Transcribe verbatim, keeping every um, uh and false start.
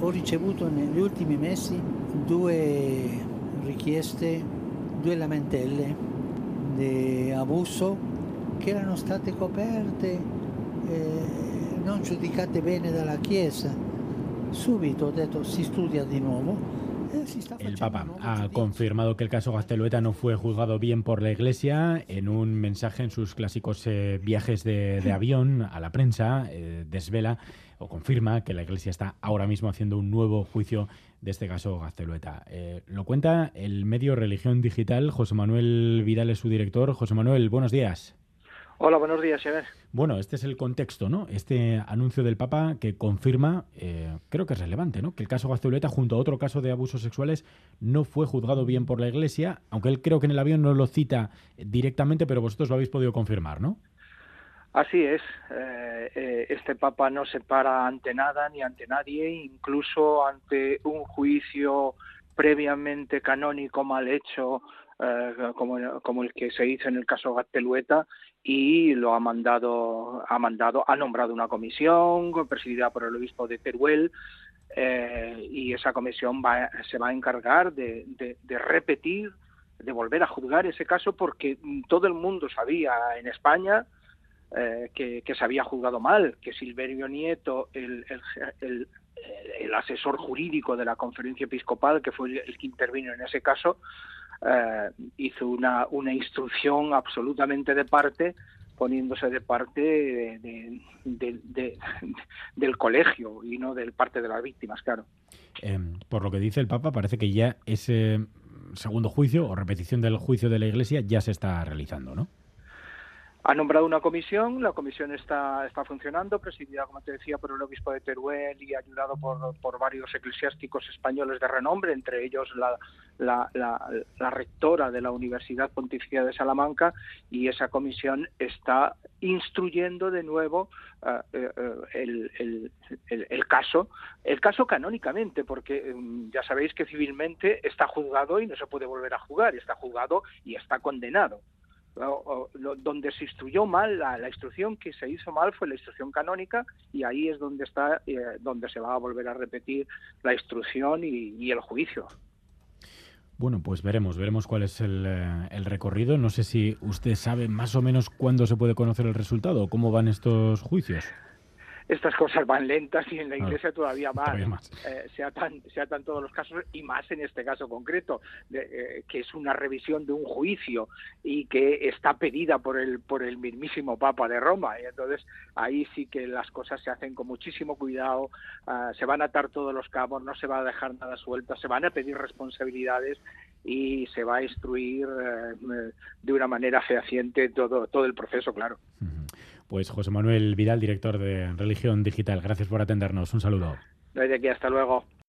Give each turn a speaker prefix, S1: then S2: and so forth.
S1: ho ricevuto negli ultimi mesi due richieste, due lamentele di abuso che erano state coperte, eh, non giudicate bene dalla Chiesa. Subito ho detto si studia di nuovo.
S2: El Papa ha confirmado que el caso Gaztelueta no fue juzgado bien por la Iglesia. En un mensaje en sus clásicos eh, viajes de, de avión a la prensa, eh, desvela o confirma que la Iglesia está ahora mismo haciendo un nuevo juicio de este caso Gaztelueta. Eh, lo cuenta el medio Religión Digital. José Manuel Vidal es su director. José Manuel, buenos días.
S3: Hola, buenos días, Xavier.
S2: Bueno, este es el contexto, ¿no? Este anuncio del Papa que confirma, eh, creo que es relevante, ¿no? Que el caso Gaztelueta, junto a otro caso de abusos sexuales, no fue juzgado bien por la Iglesia, aunque él creo que en el avión no lo cita directamente, pero vosotros lo habéis podido confirmar, ¿no?
S3: Así es. Eh, eh, este Papa no se para ante nada ni ante nadie, incluso ante un juicio previamente canónico mal hecho, eh, como, como el que se hizo en el caso Gaztelueta, y lo ha mandado, ha mandado, ha nombrado una comisión presidida por el obispo de Teruel, eh, y esa comisión va, se va a encargar de, de, de repetir, de volver a juzgar ese caso, porque todo el mundo sabía en España eh, que, que se había juzgado mal, que Silverio Nieto, el, el, el, el asesor jurídico de la Conferencia Episcopal, que fue el, el que intervino en ese caso, eh, hizo una, una instrucción absolutamente de parte, poniéndose de parte de, de, de, de, del colegio y no de parte de las víctimas, claro.
S2: Eh, por lo que dice el Papa, parece que ya ese segundo juicio o repetición del juicio de la Iglesia ya se está realizando, ¿no?
S3: Ha nombrado una comisión, la comisión está, está funcionando, presidida, como te decía, por el obispo de Teruel y ayudado por, por varios eclesiásticos españoles de renombre, entre ellos la, la, la, la rectora de la Universidad Pontificia de Salamanca, y esa comisión está instruyendo de nuevo uh, uh, el, el, el, el caso, el caso canónicamente, porque um, ya sabéis que civilmente está juzgado y no se puede volver a juzgar, está juzgado y está condenado. O, o, donde se instruyó mal, la, la instrucción que se hizo mal fue la instrucción canónica, y ahí es donde está eh, donde se va a volver a repetir la instrucción y, y el juicio.
S2: Bueno, pues veremos, veremos cuál es el, eh, el recorrido. No sé si usted sabe más o menos cuándo se puede conocer el resultado o cómo van estos juicios.
S3: Estas cosas van lentas y en la Iglesia ah, todavía más,
S2: todavía más.
S3: Eh, se, atan, se atan todos los casos, y más en este caso concreto, de, eh, que es una revisión de un juicio y que está pedida por el por el mismísimo Papa de Roma, y entonces ahí sí que las cosas se hacen con muchísimo cuidado, uh, se van a atar todos los cabos, no se va a dejar nada suelto, se van a pedir responsabilidades y se va a instruir uh, de una manera fehaciente todo, todo el proceso, claro.
S2: Uh-huh. Pues José Manuel Vidal, director de Religión Digital, gracias por atendernos. Un saludo.
S3: Desde aquí, hasta luego.